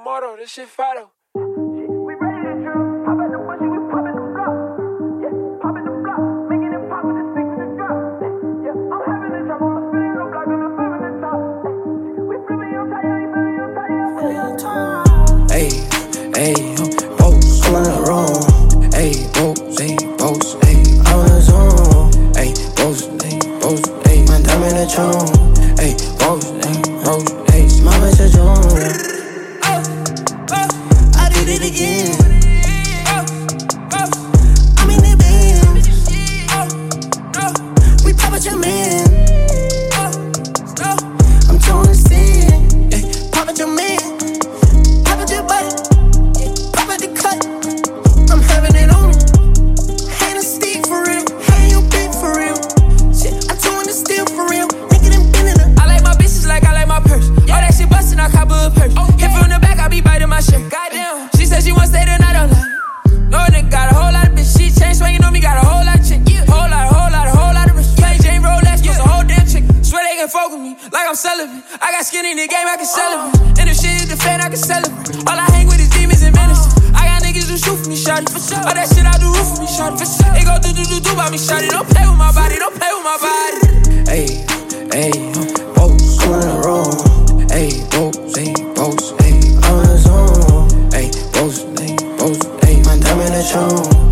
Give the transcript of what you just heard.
Moto, this shit fire. We ready to drill. Pop at the bushy, we pop at the block. Yeah, pop at the block. Making it pop with the six in the drop. Yeah, I'm having a drop. I'm spinning the block and I'm feeling the top. We flipping your tire, you feeling your tire. Ayy, ayy, boats, I'm in the room. Ayy, boats, ayy, I'm in the zone. Ayy, boats, ayy, my diamond in the tune. Ayy, boats, ayy, my bitch a June. I did it again. I'm in the band. We pop at your man. I'm trying to stand. Pop at your man. Pop at your body. Pop at the cut. I'm having it on me. Hennessy for real. Hey, you big for real. Shit, I'm doing the steal for real. Making them bend in I like my bitches like I like my purse. All that shit bustin', I cop a purse. Hit from the back, I be biting my shirt. Goddamn. She said she wanna stay the night on lie. No nigga got a whole lot of bitch. She chain swinging on me, got a whole lot of chick. Whole lot of wrist. Play Jane Rolex, plus a whole damn chick. Swear they can fuck with me like I'm celibate. I got skin in the game, I can celebrate. And if shit is the fan, I can celebrate. All I hang with is demons and menaces. I got niggas who shoot for me, shawty. For sure. All that shit out the roof for me, shawty. For sure. They go do by me, shawty. Don't play with my body, don't play with my body. Ayy, ayy, boats, I'm in the room. Ayy, boats, ayy, I'm in the zone. Ayy, boats, ayy, my diamond in the tune.